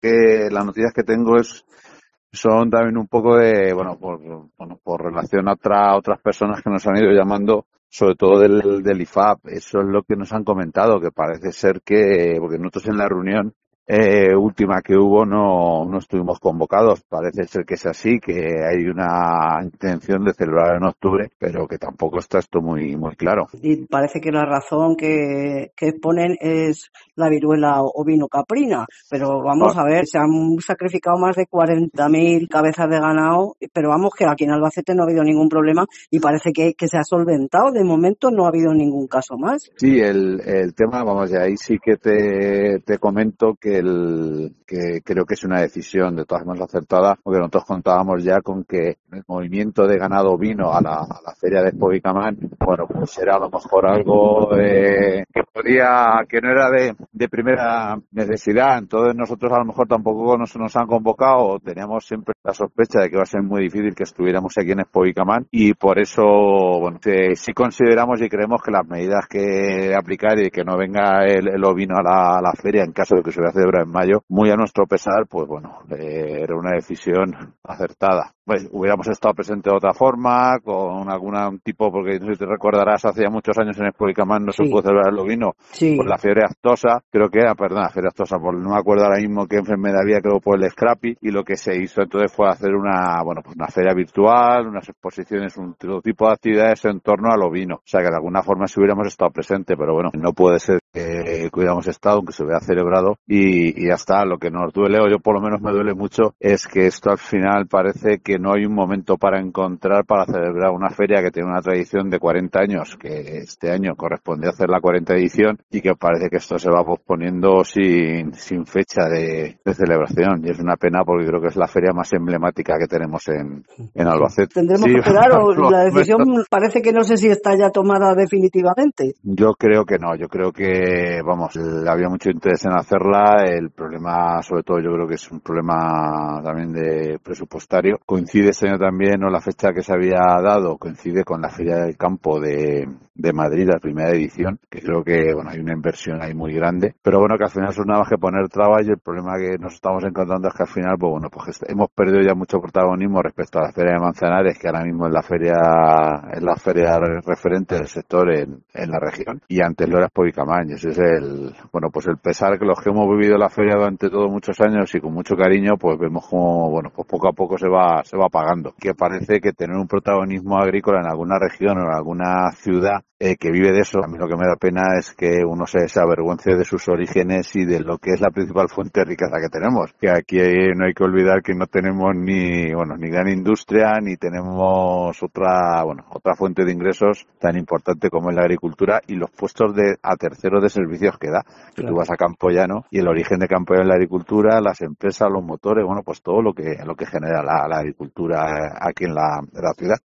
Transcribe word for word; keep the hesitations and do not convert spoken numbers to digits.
que las noticias que tengo es son también un poco de, bueno, por, bueno, por relación a otra, otras personas que nos han ido llamando, sobre todo del, del I F A P. Eso es lo que nos han comentado, que parece ser que, porque nosotros en la reunión eh, última que hubo no, no estuvimos convocados. Parece ser que es así, que hay una intención de celebrar en octubre, pero que tampoco está esto muy, muy claro. Y parece que la razón que, que exponen es la viruela ovino caprina, pero vamos a ver, se han sacrificado más de cuarenta mil cabezas de ganado, pero vamos que aquí en Albacete no ha habido ningún problema y parece que, que se ha solventado. De momento no ha habido ningún caso más. Sí, el, el tema, vamos, de ahí sí que te, te comento que el que creo que es una decisión de todas maneras acertada, porque nosotros contábamos ya con que el movimiento de ganado ovino a la, a la feria de Povicamán, bueno, pues era a lo mejor algo eh, que podía, que no era de, de primera necesidad. Entonces nosotros a lo mejor tampoco nos, nos han convocado, teníamos siempre la sospecha de que iba a ser muy difícil que estuviéramos aquí en Povicamán, y por eso, bueno, sí, sí consideramos y creemos que las medidas que aplicar y que no venga el, el ovino a la, a la feria en caso de que se vaya a celebrar en mayo, muy a nuestro pesar, pues bueno, eh, era una decisión acertada. Pues hubiéramos estado presentes de otra forma, con algún tipo, porque no sé si te recordarás, hace ya muchos años en Espolicamán no se Sí. pudo celebrar el ovino, Sí. por la fiebre aftosa, creo que era, perdón, la fiebre aftosa, por, no me acuerdo ahora mismo qué enfermedad había, creo por el scrappy, y lo que se hizo entonces fue hacer una, bueno, pues una feria virtual, unas exposiciones, un todo tipo de actividades en torno al ovino. O sea que de alguna forma si hubiéramos estado presente, pero bueno, no puede ser que, que hubiéramos estado, aunque se hubiera celebrado, y, y ya está. Lo que nos duele, o yo por lo menos me duele mucho, es que esto al final parece que no hay un momento para encontrar para celebrar una feria que tiene una tradición de cuarenta años, que este año corresponde a hacer la cuarenta edición, y que parece que esto se va posponiendo sin, sin fecha de, de celebración. Y es una pena porque creo que es la feria más emblemática que tenemos en, en Albacete. Tendremos Sí, que esperar, o la decisión parece que no sé si está ya tomada definitivamente. Yo creo que no, yo creo que, vamos, había mucho interés en hacerla. El problema, sobre todo, yo creo que es un problema también de presupuestario. Coincide este año también, o la fecha que se había dado, coincide con la Feria del Campo de, de Madrid, la primera edición, que creo que, bueno, hay una inversión ahí muy grande. Pero bueno, que al final son nada más que poner trabas, y el problema que nos estamos encontrando es que al final, pues bueno, pues hemos perdido ya mucho protagonismo respecto a la Feria de Manzanares, que ahora mismo es la feria, es la feria referente del sector en, en la región, y antes lo era Povicamán. Y ese es el, bueno, pues el pesar que los que hemos vivido la feria durante todos muchos años y con mucho cariño, pues vemos como, bueno, pues poco a poco se va, se va apagando. Que parece que tener un protagonismo agrícola en alguna región o en alguna ciudad eh, que vive de eso, a mí lo que me da pena es que uno se, se avergüence de sus orígenes y de lo que es la principal fuente de riqueza que tenemos. Que aquí no hay que olvidar que no tenemos ni, bueno, ni gran industria, ni tenemos otra, bueno, otra fuente de ingresos tan importante como es la agricultura, y los puestos de a terceros de servicios que da. Que Claro. tú vas a Campoyano y el origen de Campoyano es la agricultura, las empresas, los motores, bueno, pues todo lo que, lo que genera la, la agricultura aquí en la, en la ciudad.